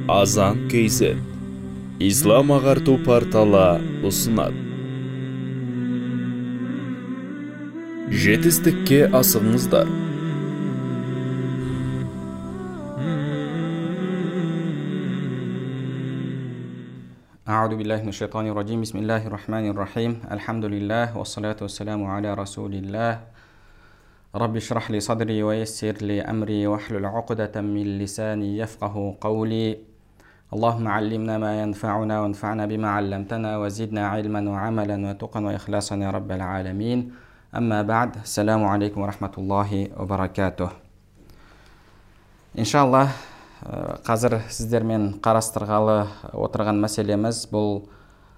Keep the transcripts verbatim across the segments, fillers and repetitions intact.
Азан кз Ислам ағарту порталы ұсынады. Жетістікке асығыңыздар. أعوذ بالله من الشيطان الرجيم بسم الله الرحمن الرحيم الحمد لله والصلاة والسلام على رسول الله رب اشرح لي صدري ويسر لي أمري واحلل عقدة من لساني يفقه قولي اللهم علمنا ما ينفعنا وانفعنا بما علمتنا وزدنا علما وعملا وتقا وإخلاصا يا رب العالمين أما بعد السلام عليكم ورحمة الله وبركاته. إن شاء الله қазір сіздермен қарастырғалы отырған мәселеміз бұл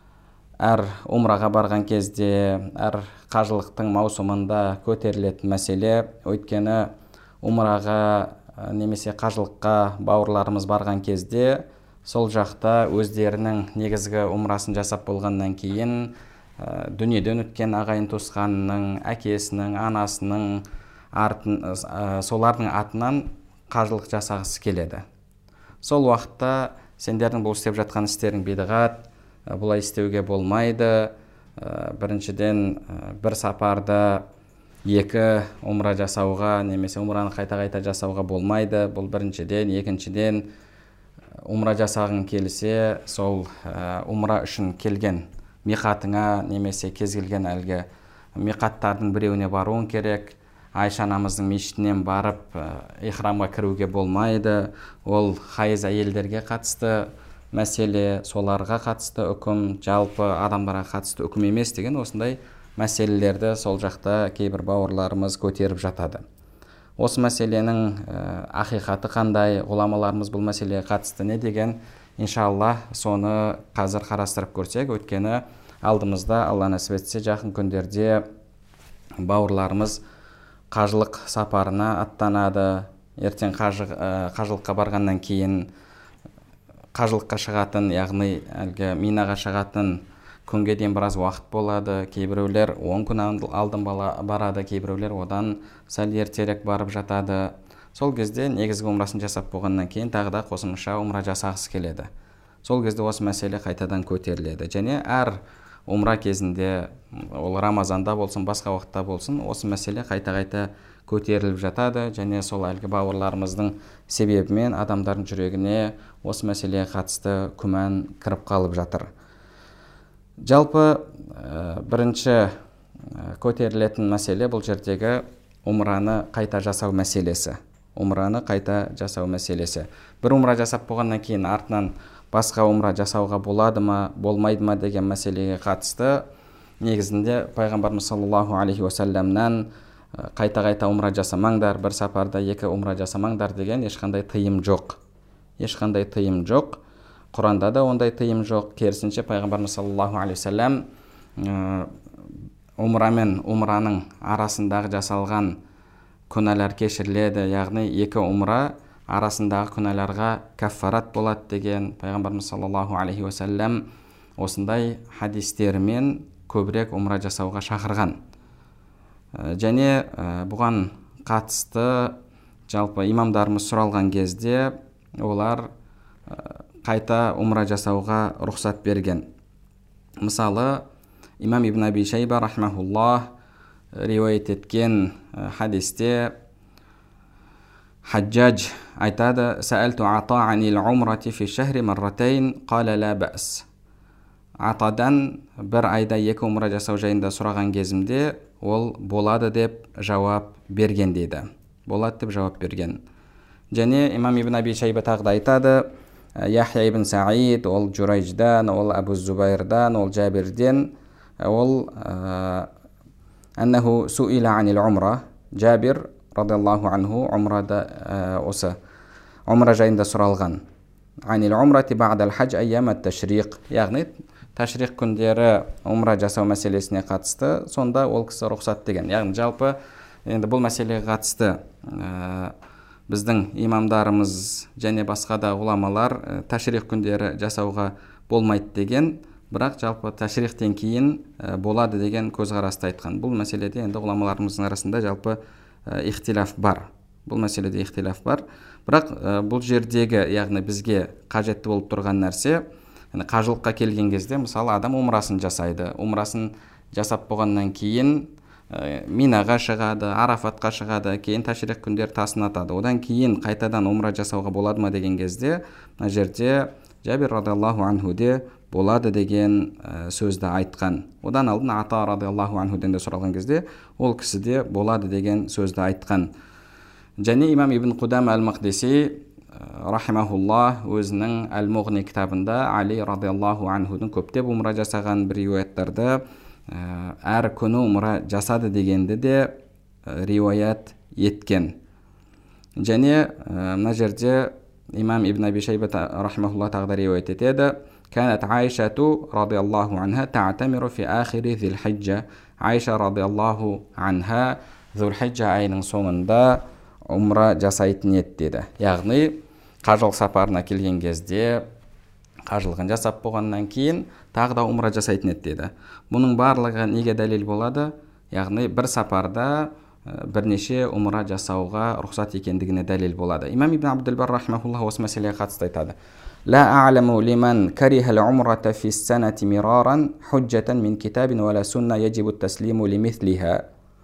әр умраға барған кезде, әр қажылықтың маусымында көтерілетін мәселе. Өйткені умраға немесе қажылыққа бауырларымыз барған кезде сол жақта өздерінің негізгі умрасын жасап болғаннан кейін дүниеден өткен ағайын туысқанының, әкесінің, анасының артын, солардың атынан қажылық жасағысы келеді. Сол уақытта сендердің бұл істеп жатқан істерің бидғат, бұлай істеуге болмайды. Біріншіден бір сапарда екі умра жасауға немесе умраны қайта-қайта жасауға болмайды. Бұл біріншіден, екіншіден умра жасағың келсе, сол умра үшін келген миқатыңа немесе кез келген әлгі миқаттардың біреуіне баруың керек. Айша анамыздың мешітінен барып ихрамға кіруге болмайды. Ол хайыз әйелдерге қатысты мәселе, соларға қатысты үкім, жалпы адамдарға қатысты үкім емес деген осындай мәселелерді сол жақта кейбір бауырларымыз көтеріп жатады. Осы мәселенің ақиқаты қандай, ғұламаларымыз бұл мәселеге қатысты не деген, иншалла соны қазір қарастырып көрсек. Өйткені алдымызда Алла нәсіп етсе жақын күндерде бауырларымыз қажылық сапарына аттанады. Ертең қажылыққа барғаннан кейін қажылыққа шығатын, яғни әлгі минаға шығатын күнге дейін біраз уақыт болады. Кейбіреулер он күн алдын барады, кейбіреулер одан сәл ертерек барып жатады. Сол кезде негізгі умрасын жасап болғаннан кейін тағы да қосымша умра жасағысы келеді. Сол кезде осы мәселе қайтадан көтеріледі. Және әр умра кезінде, ол Рамазанда болсын, басқа уақытта болсын, осы мәселе қайта-қайта көтеріліп жатады. Және сол әлгі бауырларымыздың себебімен адамдардың жүрегіне осы мәселеге қатысты күмән кіріп қалып жатыр. Жалпы бірінші көтерілетін мәселе бұл жердегі умраны қайта жасау мәселесі. Умраны қайта жасау мәселесі. Бір умра жасап болғаннан кейін артынан басқа умра жасауға болады ма, болмайды ма деген мәселеге қатысты негізінде пайғамбарымыз саллаллаху алейхи уассаламнан қайта-қайта умра жасамаңдар, бір сапарда екі умра жасамаңдар деген ешқандай тыйым жоқ. Ешқандай тыйым жоқ. Құранда да ондай тыйым жоқ. Керісінше пайғамбарымыз саллаллаху алейхи уассалам умра мен умраның арасындағы жасалған күнәлар кешіріледі, яғни екі умра арасындағы күнәларға каффарат болады деген пайғамбарымыз саллаллаху алейхи уассалам осындай хадистерімен көбірек умра жасауға шақырған. Және бұған қатысты жалпы имамдарымыз сұралған кезде олар қайта умра жасауға рұқсат берген. Мысалы, имам ибн Аби Шайба рахмахуллах риуаят еткен хадисте Хаджаж айтады: «Саалту ата анил умрати фи шахри марратайн, қала ла бәс». Атадан бір айда екі умра жасау жайында сұраған кезімде ол болады деп жауап берген дейді. Болады деп жауап берген. Және имам ибн Аби Шайба тағы да айтады: Яхья ибн Саид, ол Джурайдждан, ол Абу Зубайрдан, ол Джабирден, ол аннаху суила анил умра. Джабир радиаллаху анху умрада осы умра жайында сұралған. Анил умрати ба'дал хадж айямат ташриқ, яғни ташриқ күндері умра жасау мәселесіне қатысты, сонда ол кісі рұқсат деген. Яғни жалпы енді бұл мәселеге қатысты біздің имамдарымыз және басқа да ғұламалар ташриқ күндері жасауға болмайды деген, бірақ жалпы ташриқтен кейін болады деген көзқарасты айтқан. Бұл мәселеде енді ғұламаларымыздың арасында жалпы ихтилаф бар. бұл мәселеде ихтилаф бар. Бірақ бұл жердегі, яғни бізге қажетті болып тұрған нәрсе, қажылыққа келген кезде, мысалы, адам умрасын жасайды. Умрасын жасап болғаннан кейін Минаға шығады, Арафатқа шығады, кейін ташрих күндер тасынатады. Одан кейін қайтадан умра жасауға болады ма деген кезде, мына жерде Жабир радиаллаху анхуде болады деген сөзді айтқан. Одан алдын Ата радиаллаху анхуден де сұралған кезде, ол кісіде болады деген сөзді айтқан. Және имам Ибн Қудам әл-Мақдиси рахимахуллах өзінің Әл-Муғни кітабында Али радиаллаху анхудың көптеп умра жасаған бір риуаяттарды әр күні умра жасады дегенді де риуаят еткен. Және мына жерде имам Ибн Аби Шайба рахимахуллах тағы да риуаят етеді. Канат Айшату радиаллаху анха та'тамиру фи ахири зил-хиджа. Айша радиаллаху анха зул-хиджа айының соңында умра жасайтын еді деді. Яғни қажылық сапарына келген кезде қажылығын жасап болғаннан кейін тағы да умра жасайтын еді деді. Бұның барлығы неге дәлел болады? Яғни бір сапарда бірнеше умра жасауға рұқсат екендігіне дәлел болады. Имам Ибн Абдул-Бар рахимахуллах осы мәселеге қатысты айтады. Ла а'ламу лиман карихал умрата фи санати мираран худжатан мин китабин ва ла сунна яджибу таслиму лимислиха.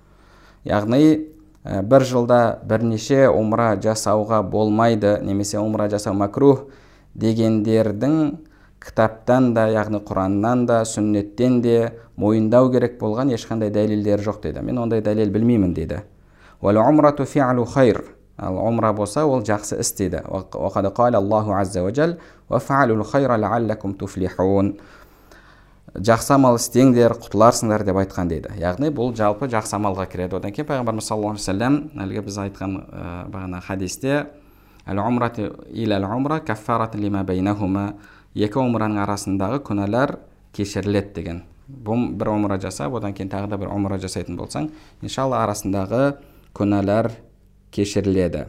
Яғни бір жылда бірнеше умра жасауға болмайды, немесе умра жасау макрух дегендердің кітаптан да, яғни Құраннан да, сүннеттен де мойындау керек болған ешқандай дәлелдер жоқ дейді. Мен ондай дәлел білмеймін дейді. Вал умрату фи'лу хайр. Ал умра болса ол жақсы іс дейді. Ва қад қала Аллаху азза ва жал ва фa'лул хайра лa'аллакум туфлихун. Жақсы амал істеңдер, құтыларсыңдар деп айтқан дейді. Яғни бұл жалпы жақсы амалға кіреді. Одан кейін пайғамбарымыз саллаллаху алейхи ва саллям әлгі біз айтқан бағана хадисте әл-умрату иля-л-умра каффаратун лима байнахума. Екі умраның арасындағы күнәлар кешіріледі деген. Бұл бір умра жасап, одан кейін тағы да бір умра жасайтын болсаң, иншалла арасындағы күнәлар кешіріледі.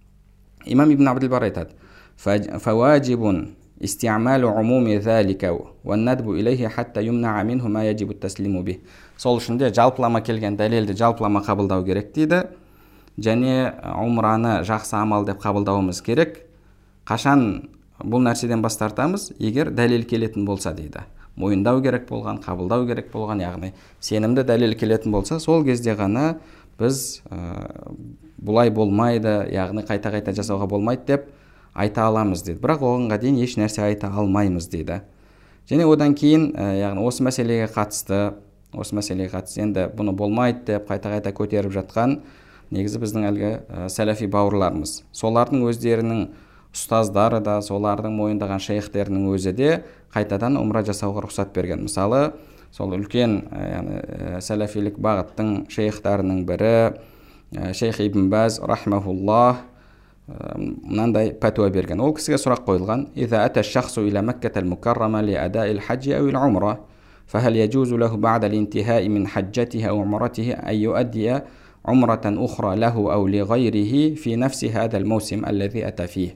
Имам Ибн Абдул-Бар айтады: "Фаваджибун исти'малу умуми залика ва надбу илейхи хатта юмна'a минху ма яджибу таслиму бих." Сол үшін де жалпылама келген дәлелді жалпылама қабылдау керек дейді. Және умраны жақсы амал деп қабылдауымыз керек. Қашан бұл нәрседен бас тартамыз? Егер дәлел келетін болса дейді. Мойындау керек болған, қабылдау керек болған, яғни сенімді дәлел келетін болса, сол кезде ғана біз ә, бұлай болмайды, яғни қайта-қайта жасауға болмайды деп айта аламыз дейді. Бірақ оғанға дейін еш нәрсе айта алмаймыз дейді. Және одан кейін, ә, яғни осы мәселеге қатысты, осы мәселеге қатысты енді бұны болмайды деп қайта-қайта көтеріп жатқан негізі біздің әлгі ә, сәләфи бауырларымыз. Солардың өздерінің ұстаздары да, солардың мойындаған шейхтерінің өзі де қайтадан умра жасауға рұқсат берген. Мысалы, сол үлкен яғни сәләфилік бағыттың шейхтарының бірі Шейх Ибн Баз рахмахуллах мынандай пәтуа берген. Ол кісіге сұрақ қойылған: "Иза ата шахсу иля Маккатал мукаррама ли адаил хаджи ау ил умра, фахал яджузу лаху ба'да al-интиха'i min hajjatihi ау умратихи ан юаддия умратан ухра лаху ау ли гайрихи фи нафси хада al-мусим аллази ата фих."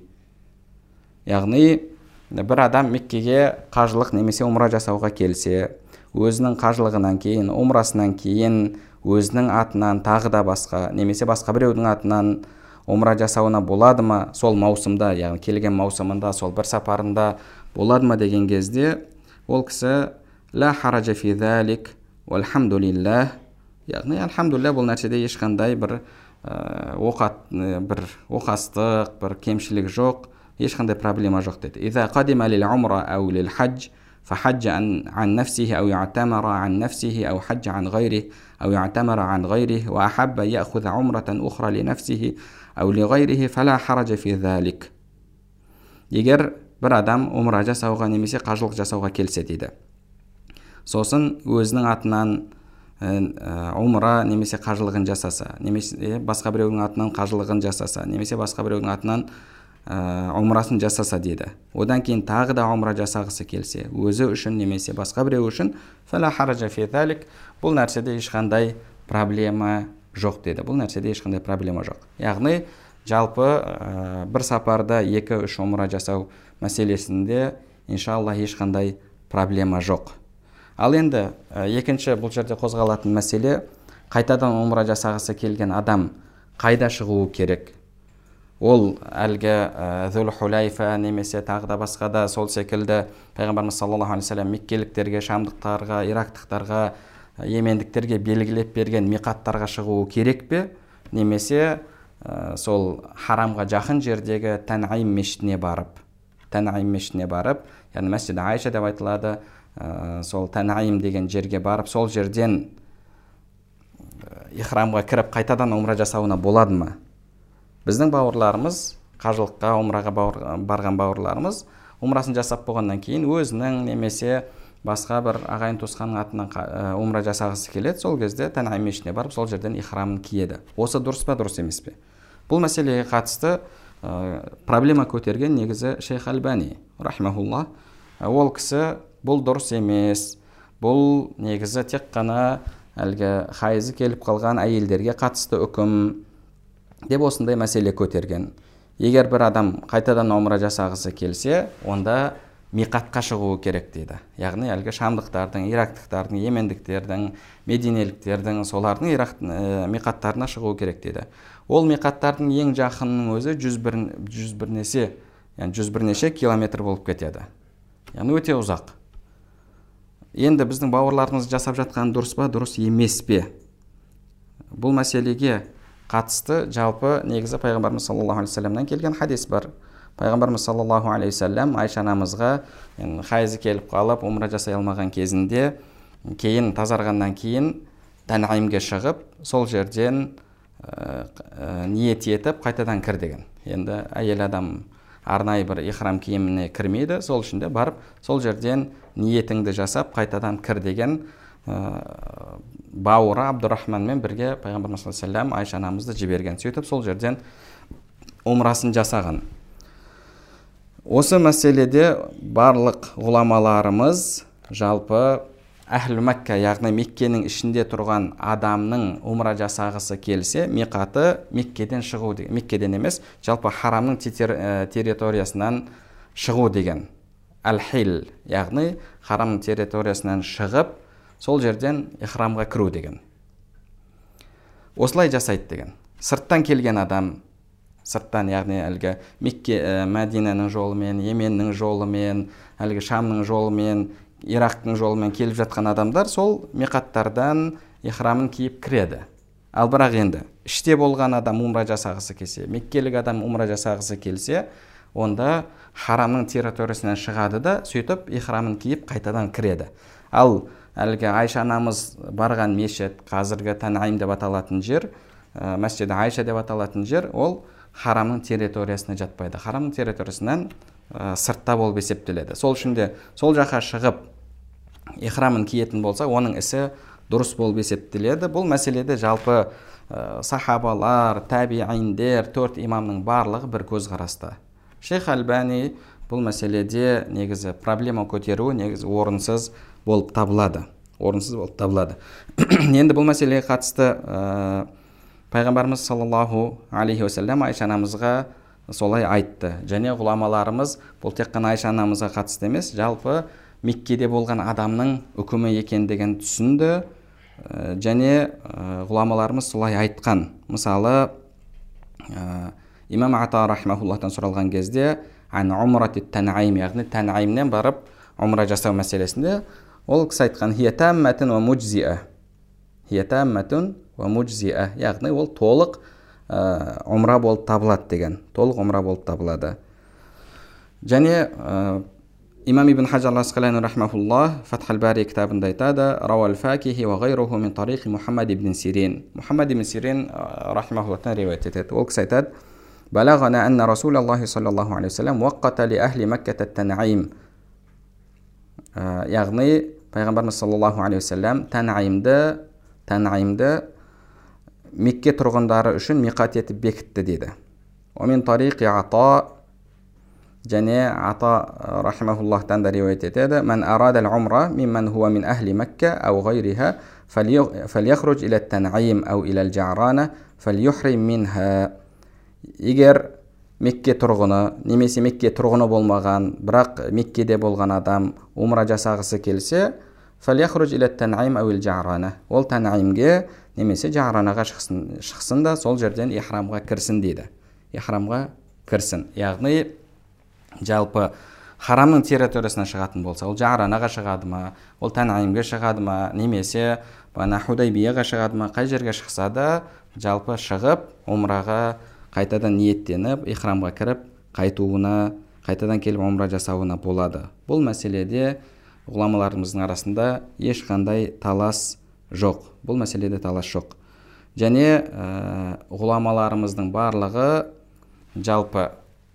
Яғни бір адам Меккеге қажылық немесе умра жасауға келсе, өзінің қажылығынан кейін, умрасынан кейін өзінің атынан тағы да басқа, немесе басқа біреудің атынан умра жасауына болады ма сол маусымда, яғни келген маусымында, сол бір сапарында болады ма деген кезде, ол кісі ла хараджа фи залик вальхамдулиллах, яғни альхамдулилля, бұл нәрседе ешқандай бір оқат, бір оқастық, бір кемшілік жоқ, ешқандай проблема жоқ деді. Иза қадима лил умра ау лил хадж فحج عن عن نفسه أو يعتمر عن نفسه أو حج عن غيره أو يعتمر عن غيره وأحب يأخذ عمرة أخرى لنفسه أو لغيره فلا حرج في ذلك. Егер бір адам умра жасауға немесе қажылық жасауға келсе дейді, сосын өзінің атынан умра немесе қажылығын жасаса, немесе басқа біреудің атынан қажылығын жасаса, немесе басқа біреудің атынан умрасын жасаса дейді. Одан кейін тағы да умра жасағысы келсе, өзі үшін немесе басқа біреу үшін, фала хараджа фи залик, бұл нәрседе ешқандай проблема жоқ деді. Бұл нәрседе ешқандай проблема жоқ. Яғни жалпы бір сапарда екі-үш умра жасау мәселесінде иншалла ешқандай проблема жоқ. Ал енді екінші бұл жерде қозғалатын мәселе, қайтадан умра жасағысы келген адам қайда шығуы керек? ол әлгі Зүл Хулайфа немесе тағы да басқа да сол секілді пайғамбарымыз саллаллаху алейхи вассалам меккеліктерге, шамдықтарға, ирактықтарға, йемендіктерге белгілеп берген миқаттарға шығуы керек пе, немесе ә, сол харамға жақын жердегі Танайм мешітіне барып, Танайм мешітіне барып, яғни Мәсжид Айша деп айтылады, ә, сол Танайм деген жерге барып, сол жерден ихрамға кіріп қайтадан умра жасауына болады ма? Біздің бауырларымыз, қажылыққа, умраға бауыр, барған бауырларымыз умрасын жасап болғаннан кейін өзінің немесе басқа бір ағайын туысқанның атынан умра жасағысы келеді, сол кезде Танайм мешітіне барып сол жерден ихрамын киеді. Осы дұрыс па, дұрыс емес пе? Бұл мәселеге қатысты ә, проблема көтерген негізі Шейх Албани рахимахуллах. Ол кісі бұл дұрыс емес, бұл негізі тек қана әлгі хайызы келіп қалған әйелдерге қатысты үкім деп осындай мәселе көтерген. Егер бір адам қайтадан умра жасағысы келсе, онда миқатқа шығуы керек дейді. Яғни әлгі шамдықтардың, ирактықтардың, йемендіктердің, мединеліктердің, солардың ирак миқаттарына шығуы керек дейді. Ол миқаттардың ең жақынының өзі жүз бірнеше, яғни жүз бірнеше километр болып кетеді. Яғни өте ұзақ. Енді біздің бауырларымыз жасап жатқан дұрыс па, дұрыс емес пе? Бұл мәселеге қатысты жалпы негізі пайғамбарымыз саллаллаху алейхи вассаламнан келген хадис бар. Пайғамбарымыз саллаллаху алейхи вассалам Айша анамызға хайызы келіп қалып умра жасай алмаған кезінде, кейін тазарғаннан кейін Танайымге шығып, сол жерден ә, ә, ниет етіп қайтадан кір деген. Енді әйел адам арнайы бір ихрам киіміне кірмейді, сол үшін де барып сол жерден ниетіңді жасап қайтадан кір деген ә, бауыры Абдурахманмен бірге пайғамбарымыз саллаллаху алейхи вассалам Айша анамызды жіберген. Сөйтіп сол жерден умрасын жасаған. Осы мәселеде барлық ғұламаларымыз жалпы Әхлі Мәккә, яғни Меккенің ішінде тұрған адамның умра жасағысы келсе, миқаты Меккеден шығу деген. Меккеден емес, жалпы харамның территориясынан шығу деген. Әл-Хил, яғни харамның территориясынан шығып, сол жерден ихрамға кіру деген. Осылай жасайды деген. Сырттан келген адам, сырттан, яғни әлгі Мекке, Мәдинаның жолымен, Йеменнің жолымен, әлгі Шамның жолымен, Ирактың жолымен келіп жатқан адамдар сол миқаттардан ихрамын киіп кіреді. Ал бірақ енді іште болған адам умра жасағысы келсе, меккелік адам умра жасағысы келсе, онда харамның территориясынан шығады да, сөйтіп ихрамын киіп қайтадан кіреді. Ал әлгі Айша анамыз барған мешіт, қазіргі Танайм деп аталатын жер, Мәсжид Айша деп аталатын жер, ол харамның территориясына жатпайды. Харамның территориясынан сыртта болып есептеледі. Сол үшін де сол жаққа шығып ихрамын киетін болса, оның ісі дұрыс болып есептеледі. Бұл мәселеде жалпы ә, сахабалар, табииндер, төрт имамның барлығы бір көзқараста. Шейх Албани бұл мәселеде негізі проблема көтеруі негізі орынсыз болып табылады. Орынсыз болып табылады. Енді бұл мәселеге қатысты ә, пайғамбарымыз саллаллаху алейхи вассалам Айша анамызға солай айтты. Және ғұламаларымыз бұл тек қана Айша анамызға қатысты емес, жалпы Меккеде болған адамның үкімі екендігін түсінді, және ғұламаларымыз солай айтқан. Мысалы, имам Ата рахимахуллахтан сұралған кезде, ан умрати Танайм, яғни Танаймнен барып умра жасау мәселесінде, ол кісі айтқан, хия тамматун ва муджзиа. Хия тамматун ва муджзиа, яғни ол толық умра болып табылады деген. Толық умра болып табылады. Және имам ибн Хаджар ал-Асқалани рахмахуллах Фатх аль-Бари кітабында айтады, рауа аль-Факихи ва гайруху мин тарихи Мухаммад ибн Сирин. Мухаммад ибн Сирин рахмахуллахтан риуаят етеді. Ол кісі айтады, балағана анна Расулаллахи саллаллаху алейхи вассалам уаққата ли ахли Макката Танайм. Яғни пайғамбарымыз саллаллаху алейхи вассалам Танаймды, Танаймды Мекке тұрғындары үшін миқат етіп бекітті дейді. Омин тариқи Ата, және Ата рахимахуллахтан да риуаят етеді, ман арада ал-умра мимман хуа мин ахли Макка ау гайриха фальяхруж иля Танайм ау иля ал-Джарана фальюхрим минха. Егер Мекке тұрғыны, немесе Мекке тұрғыны болмаған, бірақ Меккеде болған адам умра жасағысы келсе, фальяхруж иля Танайм ау ал-Джарана. Ол Танаймге немесе Джаранаға шықсын да, сол жерден ихрамға кірсін дейді. ихрамға кірсін. Яғни жалпы харамның территориясынан шығатын болса, ол Жаранаға шығады ма, ол Танайимге шығады ма, немесе бана Худайбияға шығады ма, қай жерге шықса да жалпы шығып умраға қайтадан ниеттеніп ихрамға кіріп қайтуына, қайтадан келіп умра жасауына болады. Бұл мәселеде ғұламаларымыздың арасында ешқандай талас жоқ. Бұл мәселеде талас жоқ. Және ә, ғұламаларымыздың барлығы жалпы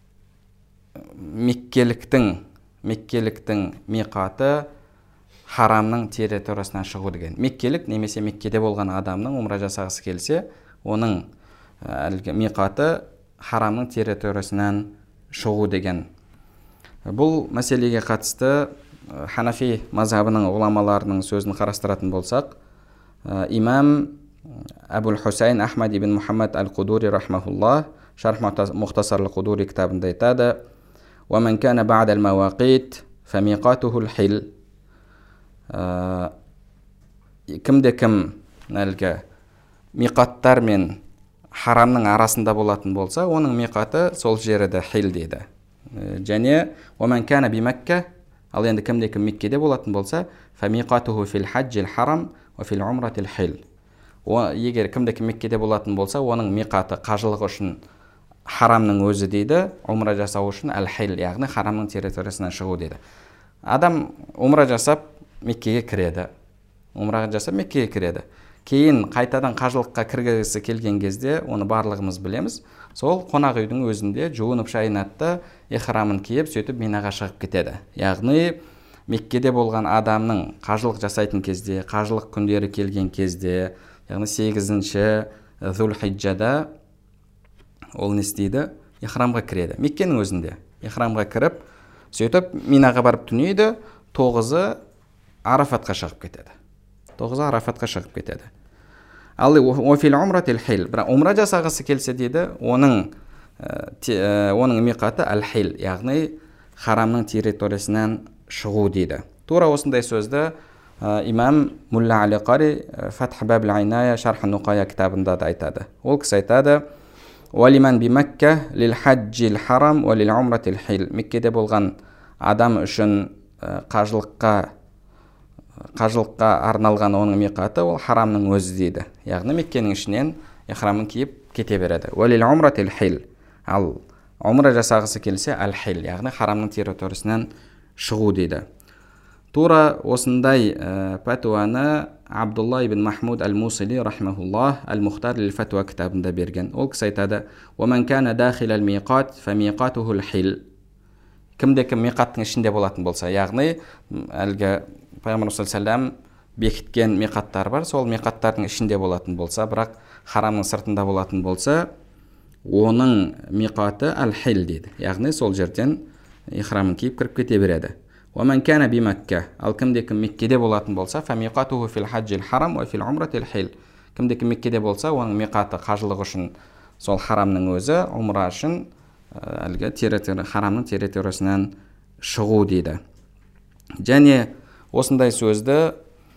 меккеліктің меккеліктің миқаты харамның территориясынан шығу деген. Меккелік немесе Меккеде болған адамның умра жасағысы келсе, оның әлгі миқаты харамның территориясынан шығу деген. Бұл мәселеге қатысты Ханафи мазхабының ғұламаларының сөзін қарастыратын болсақ, имам Абул Хусайн Ахмад ибн Мухаммад аль-Қудури рахмахуллах Шарх Мухтасар аль-Қудури кітабында айтады: ومن كان بعد المواقيت فميقاته الحل. Кімде кім әлгі миқаттар мен харамның арасында болатын болса, оның миқаты сол жерді хил дейді. Және ومن كان بمكة, ал енді кімде кім Меккеде болатын болса, فميقاته في الحج الحرم وفي العمرة الحل. Егер кімде кім Меккеде болатын болса, оның миқаты қажылық үшін харамның өзі дейді, умра жасау үшін әл-хил, яғни харамның территориясынан шығу дейді. Адам умра жасап Меккеге кіреді, умра жасап Меккеге кіреді. Кейін қайтадан қажылыққа кіргісі келген кезде, оны барлығымыз білеміз, сол қонақ үйдің өзінде жуынып шайынатты, ихрамын киіп, сөйтіп Минаға шығып кетеді. Яғни Меккеде болған адамның қажылық жасайтын кезде, қажылық күндері келген кезде, яғни сегізінші Зул-Хиджада ол не істейді? Ихрамға кіреді. Меккенің өзінде ихрамға кіріп, сөйтіп Минаға барып түнейді, тоғызы Арафатқа шығып кетеді. Тоғызы Арафатқа шығып кетеді. Ал офил умратил хил, бірақ умра жасағысы келсе дейді, оның оның миқаты әл-хил, яғни харамның территориясынан шығу дейді. Тура осындай сөзді имам Мулла Али Қари Фатх Бабл Айная Шарх Нуқая кітабында да айтады. Ол кісі айтады: وَلِمَنْ بِمَكَّةِ لِلْحَجِّ الْحَرَمِ وَلِلْعُمْرَةِ الْحِلِ. Меккеде болған адам үшін қажылыққа қажылыққа арналған оның миқаты ол харамның өзі дейді. Яғни Меккенің ішінен ихрамын киіп кете береді. وَلِلْعُمْرَةِ الْحِلِ. Ал умра жасағысы келсе әл-хил, яғни харамның территориясынан шығу дейді. Тура осындай пәтуаны Абдулла ибн Махмуд аль-Мусили рахмахуллах аль-Мухтар лил-Фатуа кітабында берген. Ол кісі айтады: وَمَنْ كَانَ دَاخِلَ الْمِيقَاتِ فَمِيقَاتُهُ الْحِلِ. Кімде кім миқаттың ішінде болатын болса, яғни әлгі Пайғамбар саллаллаху бекіткен миқаттар бар, сол миқаттардың ішінде болатын болса, бірақ харамның сыртында болатын болса, оның миқаты әл-хил дейді. Яғни сол жерден ихрамын киіп кіріп кете береді. وَمَنْ كَانَ بِمَكَّةِ. Ал кімде кім Меккеде болатын болса, فَمِيقَاتُهُ فِي الْحَجِّ الْحَرَمِ وَفِي الْعُمْرَةِ الْحِلِ. Кімде кім Меккеде болса, оның миқаты қажылық үшін сол харамның өзі, умра үшін әлгі территория, харамның территориясынан шығу дейді. Және осындай сөзді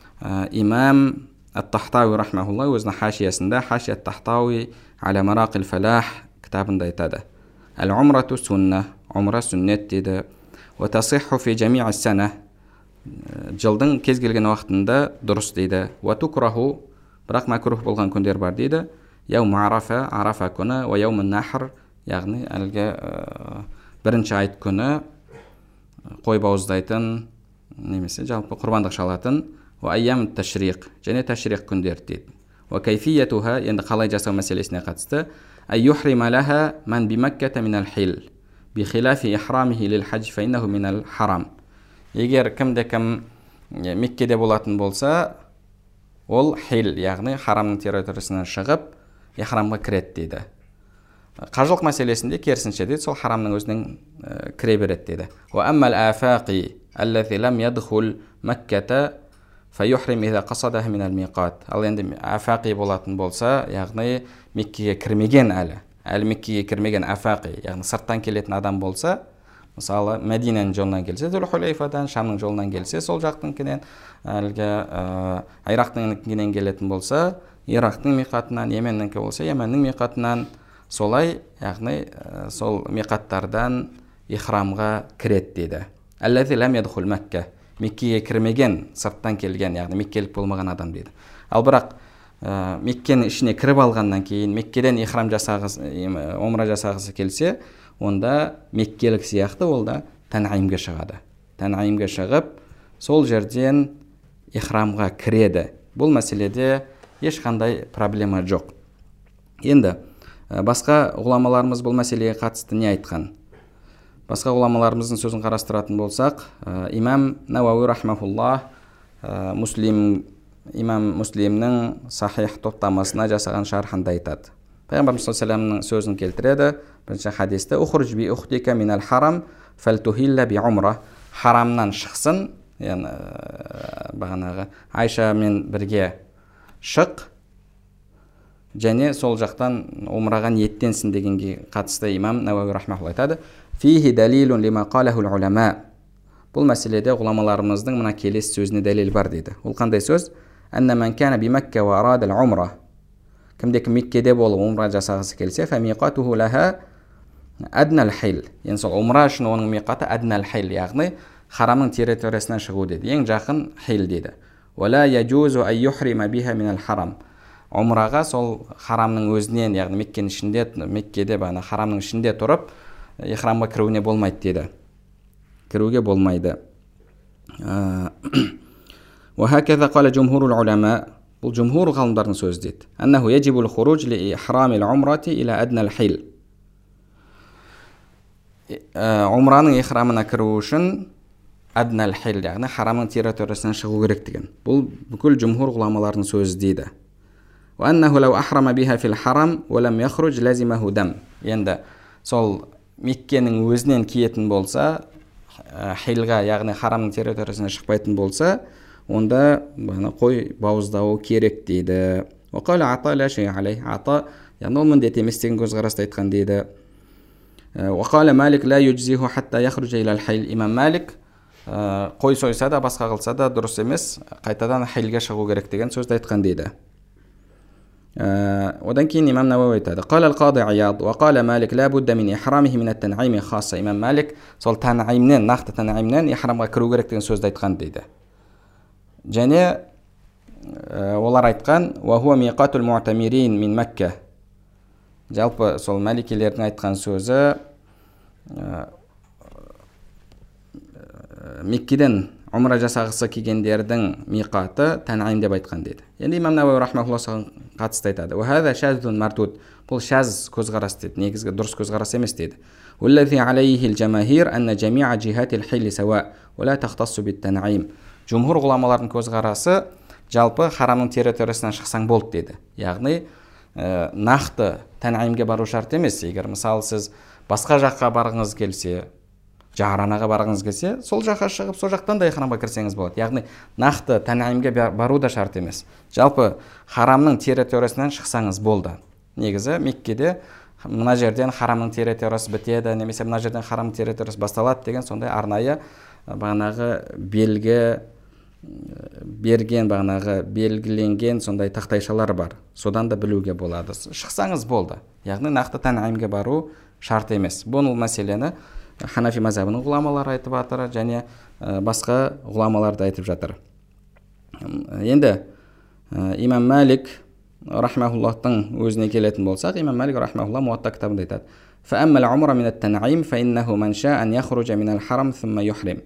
имам Ат-Тахтауи рахмахулла өзінің хашиясында Хашия Ат-Тахтауи аля Марақил Фалах кітабында айтады: Әл-умрату сунна, умра сүннет дейді. وتصح في جميع السنة, жылдың кез келген уақытында дұрыс дейді. وتكره, бірақ макрух болған күндер бар дейді. Яум арафа, арафа күні, ва яум нахр, яғни әлгі бірінші айт күні қой бауыздайтын, немесе жалпы құрбандық шалатын, ва айям ташриқ, және ташриқ күндер дейді. Ва кайфиятуха, енді қалай жасау мәселесіне қатысты: ай юхрима лаха ман бимакката минал хил бихилафи ихрамихи лил хадж фаиннаху минал харам. Егер кімде кім Меккеде болатын болса, ол хил, яғни харамның территориясынан шығып ихрамға кіреді дейді. Қажылық мәселесінде керісінше дейді, сол харамның өзінен кіре береді дейді. Ва аммал афақи аллази лам ядхул макката фаюхрим иза қасадаха минал миқат. Ал енді афақи болатын болса, яғни Меккеге кірмеген әлі әлі Меккеге кірмеген афақи, яғни сырттан келетін адам болса, мысалы Мәдиненің жолынан келсе, Зүл-Хулейфадан, Шамның жолынан келсе, сол жақтың кенен, әлгі Ирақтың кенен келетін болса, Ирақтың миқатынан, Йеменнің болса, Йеменнің миқатынан, солай, яғни сол миқаттардан ихрамға кіреді дейді. Әлләзи ләм ядхул Мәккә, Меккеге кірмеген, сырттан келген, яғни меккелік болмаған адам дейді. Ал бірақ Меккенің ішіне кіріп алғаннан кейін, Меккеден ихрам жасағысы, умра жасағысы келсе, онда меккелік сияқты ол да Танъимге шығады. Танъимге шығып, сол жерден ихрамға кіреді. Бұл мәселеде ешқандай проблема жоқ. Енді басқа ғұламаларымыз бұл мәселеге қатысты не айтқан? Басқа ғұламаларымыздың сөзін қарастыратын болсақ, имам Науауи рахмахуллах Муслим имам Муслимнің сахих топтамасына жасаған шархында айтады. Пайғамбарымыз саллаллаху алейхи ва саллямның сөзін келтіреді. Бірінші хадисте: "Ухруж би ухтика минал харам фалтухилла би умра." Харамнан шықсын, яғни бағанағы Айшамен бірге шық, және сол жақтан умраға ниеттенсін дегенге қатысты имам Науауи рахмахуллах айтады: "Фихи далилун лима қалахул улама." Бұл мәселеде ғұламаларымыздың мына келесі сөзіне дәлел бар дейді. Ол қандай сөз? "Анна ман кана би Макка ва арада ал-умра." Кімде кім Меккеде болып умра жасағысы келсе, "Фа миқатуху лаха адна ал-хил." Яғни сол умра үшін оның миқаты адна ал-хил, яғни харамның территориясынан шығу дейді. Ең жақын хил дейді. "Ва ла яджузу ан юхрима биха мин ал-харам." Умраға сол харамның өзінен, яғни Меккенің ішінде, Меккеде бана харамның ішінде тұрып, ихрамға кіруіне болмайды дейді. Кіруге болмайды. وهكذا قال جمهور العلماء. бұл جمهور ғалымдардың сөзі дейді. أنه يجب الخروج لإحرام العمرة إلى أدنى الحل. Умраның ихрамына кіру үшін أدنى الحل, яғни харамның территориясынан шығу керек деген. Бұл бүкіл جمهور ғұламалардың сөзі дейді. وأنه لو أحرم بها في الحرم ولم يخرج لازمه دم. Енді сол Меккенің өзінен киетін болса, хилға, яғни харамның территориясынан шықпайтын болса, онда бана қой бауыздауы керек дейді. Уақала ата ла шей алей. Ата, яғни ол міндет емес деген көзқарасты айтқан дейді. Уақала Малик ла юджзиху хатта яхруджа ила ал-хил. Имам Малик қой сойса да, басқа қылса да дұрыс емес, қайтадан хилге шығу керек деген сөзді айтқан дейді. одан кейін имам Науауи айтады: "Қала ал-Қади Ияд ва қала Малик ла будда мин ихрамихи мин ат-танъими хасса." Имам Малик сол танъимнен, нақты танъимнен ихрамға кіру керек деген сөзді айтқан дейді. Және олар айтқан: "Ва хуа миқатул муътамирин мин Макка." Жалпы сол маликилердің айтқан сөзі Меккеден умра жасағысы келгендердің миқаты Танъим деп айтқан дейді. Енді имам Науауи рахмахуллах қатысты айтады: "Ва хаза шаздун мардуд." Бұл шаз көзқарас дейді, негізгі дұрыс көзқарас емес дейді. "Уаллази алейхи ал-жамахир анна жамиа джихати ал-хилли сава ва ла тахтассу бит-танъим." Жумһур ғұламалардың көзқарасы жалпы харамның территориясынан шықсаң болды дейді. Яғни нақты Танъимге бару шарт емес. Егер мысалы сіз басқа жаққа барғыңыз келсе, Жаранаға барғыңыз келсе, сол жаққа шығып, сол жақтан да ихрамға кірсеңіз болады. Яғни нақты Танъимге бару да шарт емес. Жалпы харамның территориясынан шықсаңыз болды. Негізі Меккеде мына жерден харамның территориясы бітеді, немесе мына жерден харамның территориясы басталады деген сондай арнайы бағанағы белгі берген, бағанағы белгіленген сондай тақтайшалар бар. Содан да білуге болады. Шықсаңыз болды. Яғни нақты Танъимге бару шарт емес. Бұл мәселені Ханафи мазхабының ғұламалары айтып жатыр, және басқа ғұламалар да айтып жатыр. Енді имам Малик рахмахуллахтың өзіне келетін болсақ, имам Малик рахмахуллах Муатта кітабында айтады: "Фаамма ал-умра мин ат-танъим фаиннаху ман шаа ан яхруджа мин ал-харам thumma юхрим.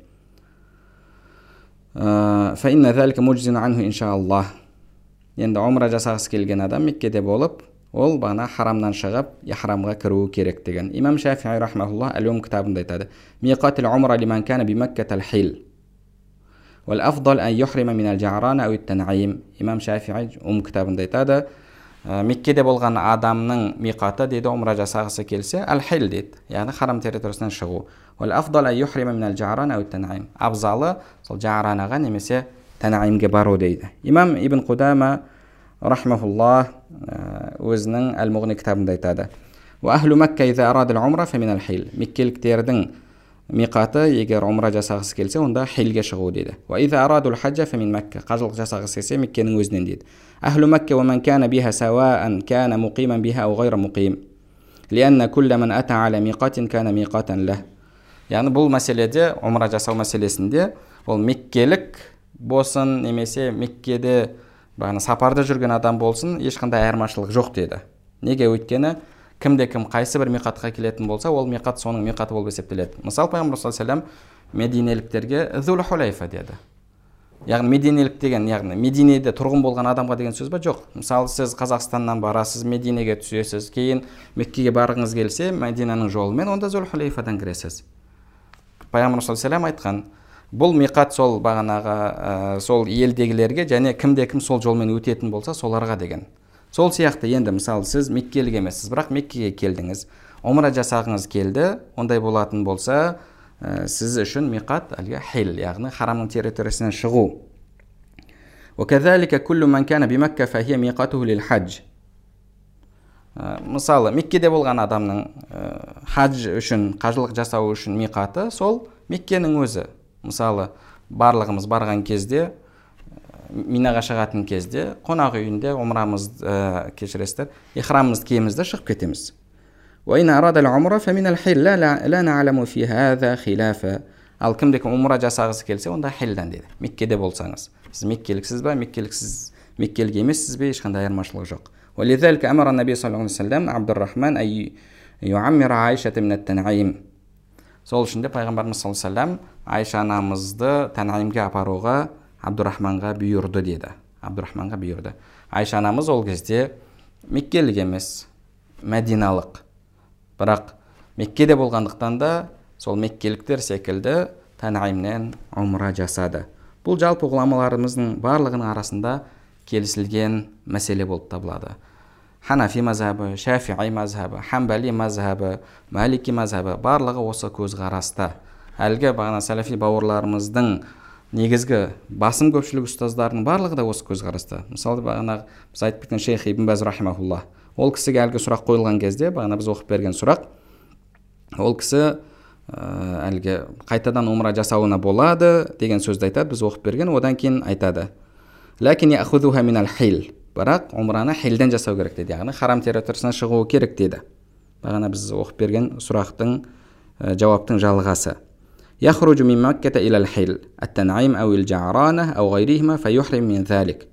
Фаинна залика муджзин анху иншааллах." Енді умра жасағысы келген адам Меккеде болып, ол бағана харамнан шығып, ихрамға кіруі керек деген. Имам Шафиғи рахмахуллах Ал-Ум кітабында айтады: "Миқатул умра лиман кана би Макката ал-хил. Вал афдал ан юхрима мин ал-Жа'рана ау ат-Танъим." Имам Шафиғи Ум кітабында айтады: Меккеде болған адамның миқаты дейді, умра жасағысы келсе, ал-хил дейді, яғни харам территориясынан шығу. Вал афдал ан юхрима мин ал-Жа'рана ау ат-Танъим. Абзалы сол Жа'ранаға немесе Танъимге бару дейді. Имам Ибн Қудама рахмахуллах өзінің Әл-Муғни кітабында айтады: "Ва ахлу Макка иза арада ал-умра фа мин ал-хил." Меккеліктердің миқаты егер умра жасағысы келсе, онда хилге шығу дейді. "Ва иза араду ал-хаджа фа мин Макка." Қажылық жасағысы келсе Меккенің өзінен дейді. "Ахлу Макка ва ман кана биха саваан кана муқиман биха ау гайра муқим." لأن كل من أتى على ميقات كان ميقاتا له. Яғни бұл мәселеде, умра жасау мәселесінде, ол меккелік болсын, немесе Меккеде бағана сапарда жүрген адам болсын, ешқандай айырмашылық жоқ деді. Неге? Өйткені кімде кім қайсы бір миқатқа келетін болса, ол миқат соның миқаты болып есептеледі. Мысалы, Пайғамбар саллаллаху алейхи ва саллям мединеліктерге Зул Хулайфа деді. Яғни мединелік деген, яғни Мединеде тұрғын болған адамға деген сөз ба? Жоқ. Мысалы, сіз Қазақстаннан барасыз, Мединеге түсесіз, кейін Меккеге барғыңыз келсе, Мединаның жолымен, онда Зул Хулайфадан кіресіз. Пайғамбар саллаллаху алейхи ва саллям айтқан, бұл миқат сол бағанағы ә, сол елдегілерге, және кімде кім сол жолмен өтетін болса, соларға деген. Сол сияқты енді мысалы сіз Меккелік емессіз, бірақ Меккеге келдіңіз, умра жасағыңыз келді, ондай болатын болса, ә, сіз үшін миқат әлгі хил, яғни харамның территориясынан шығу. وكذلك كل من كان بمكة فهي ميقاته للحج. Мысалы, Меккеде болған адамның хадж үшін, қажылық жасау үшін миқаты сол Меккенің өзі. Мысалы, барлығымыз барған кезде, Минаға шығатын кезде, қонақ үйінде умрамыз кешіресіздер, ихрамымызды киемізді шығып кетеміз. وإن أراد العمرة فمن الحل لا لا نعلم في هذا خلافا. Ал кімде-кім умра жасағысы келсе, онда хилдан дейді. Меккеде болсаңыз, сіз меккеліксіз бе, меккеліксіз, меккелік емессіз бе, ешқандай айырмашылық жоқ. ولذلك أمر النبي صلى الله عليه وسلم عبد الرحمن أن يعمر عائشة من التنعيم. Сол үшін де пайғамбарымыз саллаллаху алейхи ва саллям Айша анамызды Танайимге апаруға Абдурахманға бұйырды деді. Абдурахманға бұйырды. Айша анамыз ол кезде меккелік емес, мәдиналық. Бірақ Меккеде болғандықтан да сол меккеліктер секілді Танайимнен умра жасады. Бұл жалпы ғұламаларымыздың барлығының арасында келісілген мәселе болып табылады. Ханафи мазхабы, Шафиғи мазхабы, Хамбали мазхабы, Малики мазхабы барлығы осы көзқараста. Әлгі бағана салафи бауырларымыздың негізгі басым көпшілік ұстаздарының барлығы да осы көзқараста. Мысалы, бағана біз айтып кеткен Шейх Ибн Баз рахимахуллах. Ол кісіге әлгі сұрақ қойылған кезде, бағана біз оқып берген сұрақ, ол кісі әлгі қайтадан умра жасауына болады деген сөзді айтады, біз оқып берген, одан кейін айтады. Ләкин яхузуха минал хил. Бірақ умраны хилден жасау керек деді. Яғни харам территориясынан шығуы керек деді. Бағана біз оқып берген сұрақтың жауаптың жалғасы. Яхруджу мин Макката илал хил, ат-Танайим ау ил-Жа'рана ау гайрихима файухрим мин залик.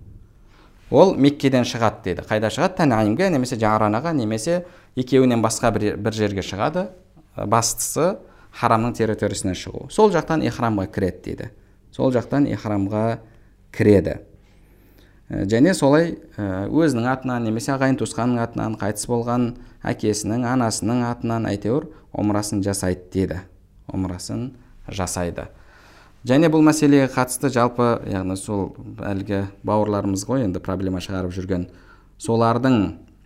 Ол Меккеден шығады деді. Қайда шығады? Танайимге, немесе Жа'ранаға, немесе екеуінен басқа бір, бір жерге шығады. Бастысы харамның территориясынан шығу. Сол жақтан ихрамға кіреді деді. Сол жақтан ихрамға кіреді. Және солай өзінің атынан, немесе ағайын туысқанның атынан, қайтыс болған әкесінің, анасының атынан әйтеуір умрасын жасайды деді. Умрасын жасайды. Және бұл мәселеге қатысты жалпы, яғни сол әлгі бауырларымыз ғой, енді проблема шығарып жүрген, солардың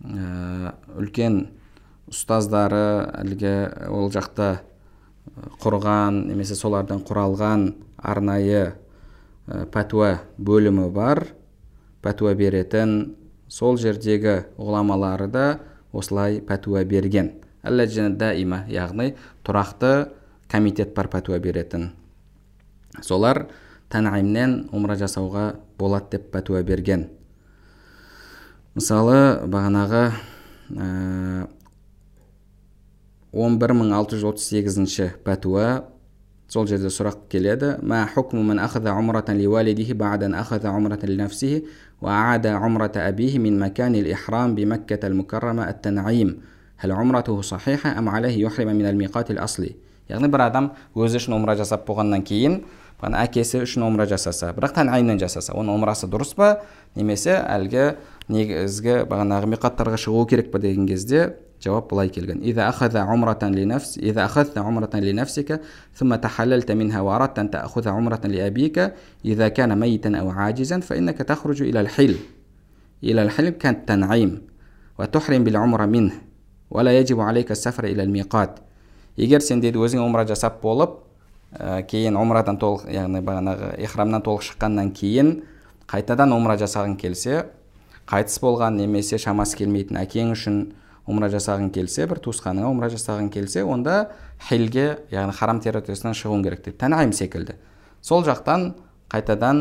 үлкен ұстаздары әлгі ол жақта құрған, немесе солардан құралған арнайы пәтуа бөлімі бар. Пәтуа беретін, сол жердегі ғұламалары да осылай пәтуа берген. Әлләджән даима, яғни тұрақты комитет бар пәтуа беретін. Солар Танайимнен умра жасауға болады деп пәтуа берген. Мысалы, бағанағы он бір мың алты жүз отыз сегізінші пәтуа, сол жерде сұрақ келеді. Ма хукму мен ахаза умратан ли валидихи ба'дан ахаза умратан ли нафсихи ва аада умрата абихи мин макани л-ихрам би Макката л-Мукаррама ат-Танайим. Хал умратуху сахиха ам алейхи юхрима мин ал-миқат ал-асли. Яғни бір адам өзі үшін умра жасап болғаннан кейін, әкесі үшін умра жасаса, бірақ Танайимнен жасаса, оның умрасы дұрыс па, немесе әлгі негізгі бағанағы миқаттарға шығу керек па деген кезде жауап былай келген. Иза ахаза умратан ли нафс, иза ахазта умратан ли нафсика, thumma tahallалта минха ва арадта ан та'хуза умратан ли абика, иза кана майитан ау аджизан, фа иннака тахруджу ила ал-хил. Ила ал-хил кан Танайим, ва тухрим бил умра минх, ва ла яджибу алейка сафра ила ал-миқат. Егер сен деді өзің умра жасап болып, кейін умрадан толық, яғни бағанағы ихрамнан толық шыққаннан кейін қайтадан умра жасағың келсе, қайтыс болған немесе шамасы келмейтін әкең үшін умра жасағың келсе, бір туысқаныңа умра жасағың келсе, онда хилге, яғни харам территориясынан шығуың керек дейді. Танайим секілді. Сол жақтан қайтадан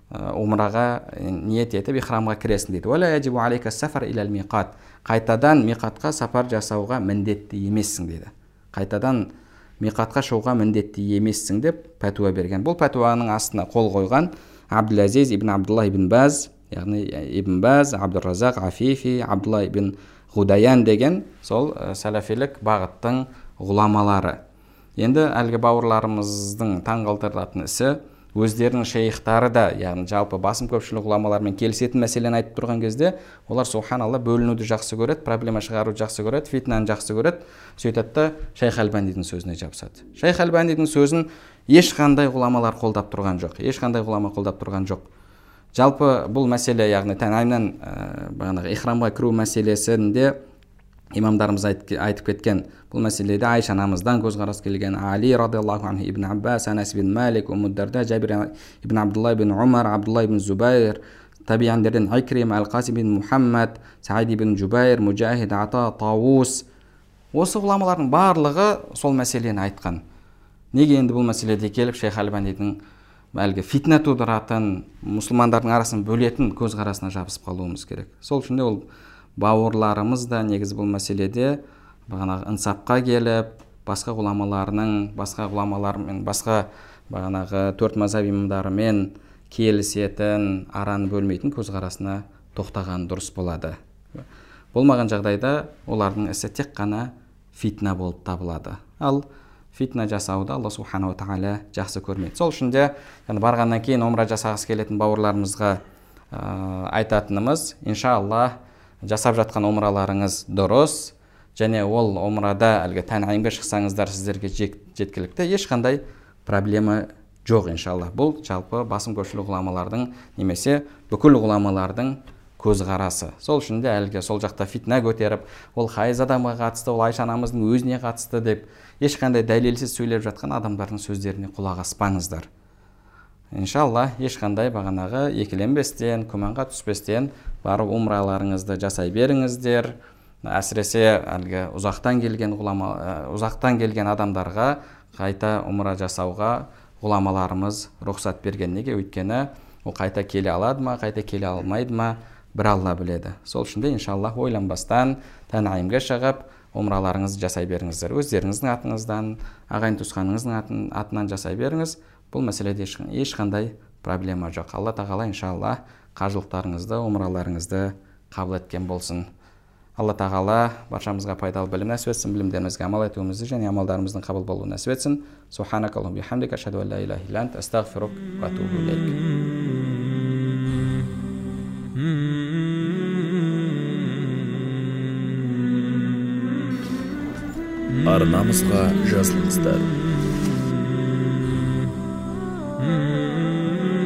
умраға ниет етіп ихрамға кіресің дейді. Уәлә яджибу алейка сафар иләл миқат. Қайтадан миқатқа сапар жасауға міндетті емессің дейді. Қайтадан миқатқа шығуға міндетті емессің деп пәтуа берген. Бұл пәтуаның астына қол қойған Абдул-Азиз ибн Абдулла ибн Баз, яғни ибн Баз, Абдур-Разақ Афифи, Абдулла ибн Ғудаян деген сол сәләфилік бағыттың ғұламалары. Енді әлгі бауырларымыздың таңғалдыратын ісі, өздерінің шейхтары да, яғни жалпы басым көпшілік ғұламалармен келісетін мәселені айтып тұрған кезде, олар субханалла бөлінуді жақсы көреді, проблема шығаруды жақсы көреді, фитнаны жақсы көреді. Сөйтеді да Шейх Албанидың сөзіне жабысады. Шейх Албанидың сөзін ешқандай ғұламалар қолдап тұрған жоқ, ешқандай ғұлама қолдап тұрған жоқ. Жалпы бұл мәселе, яғни тәңайымнан бағанағы ихрамға кіру мәселесінде имамдарымыз айтып кеткен. Бұл мәселеде Айша анамыздан көзқарас келген, Али радиаллаху анху, Ибн Аббас, Анас ибн Малик, Умму Дарда, Жабир ибн Абдулла ибн Умар, Абдулла ибн Зубайр, табиандерден Икрим, Ал-Қасим ибн Мухаммад, Саид ибн Жубайр, Мужахид, Ата, Тауус. Осы ғұламалардың барлығы сол мәселені айтқан. Неге енді бұл мәселеде келіп Шейх Албанидың әлгі фитна тудыратын, мұсылмандардың арасын бөлетін көзқарасына жабысып қалуымыз керек. Сол үшін де ол бауырларымыз да негізі бұл мәселеде бағанағы ынсапқа келіп, басқа ғұламаларының, басқа ғұламалармен, басқа бағанағы төрт мазхаб имамдарымен келісетін, араны бөлмейтін көзқарасына тоқтаған дұрыс болады. Болмаған жағдайда олардың ісі тек қана фитна болып табылады. Ал фитна жасауды Алла субханала тағала жақсы көрмейді. Сол үшін де барғаннан кейін умра жасағысы келетін бауырларымызға айтатынымыз, иншалла жасап жатқан умраларыңыз дұрыс, және ол умрада әлгі тәнайимге шықсаңыздар сіздерге жеткілікті, ешқандай проблема жоқ иншалла. Бұл жалпы басым көпшілік ғұламалардың немесе бүкіл ғұламалардың көзқарасы. Сол үшін де әлгі сол жақта фитна көтеріп, ол хайыз адамға қатысты, ол Айша анамыздың өзіне қатысты деп ешқандай дәлелсіз сөйлеп жатқан адамдардың сөздеріне құлақ аспаңыздар. Иншалла ешқандай бағанағы екіленбестен, күмәнға түспестен барып умраларыңызды жасай беріңіздер. Әсіресе әлгі ұзақтан келген ғұлама, ұзақтан келген адамдарға қайта умра жасауға ғұламаларымыз рұқсат берген. Неге? Өйткені ол қайта келе алады ма, қайта келе алмайды ма, бір Алла біледі. Сол үшін де иншалла ойланбастан тәнайимге шығып умраларыңызды жасай беріңіздер. Өздеріңіздің атыңыздан, ағайын туысқаныңыздың атынан жасай беріңіз. Бұл мәселеде ешқандай проблема жоқ. Алла тағала иншалла қажылықтарыңызды, умраларыңызды қабыл еткен болсын. Алла тағала баршамызға пайдалы білім нәсіп етсін, білімдерімізге амал етуімізді және амалдарымыздың қабыл болуын нәсіп етсін. Субханакаллахумма бихамдика, ашһаду ан ла илаха илля анта, астағфирук ва атубу илейк. Арнамызға жазылыңыздар.